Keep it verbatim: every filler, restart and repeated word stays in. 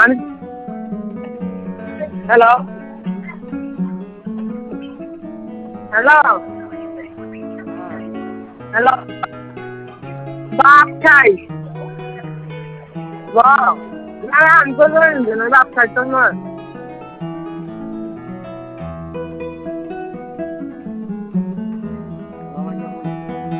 মানে hello hello হ্যাঁ, hello বাপ চাই বল না আমি বলবো বাপ চাই তো নয়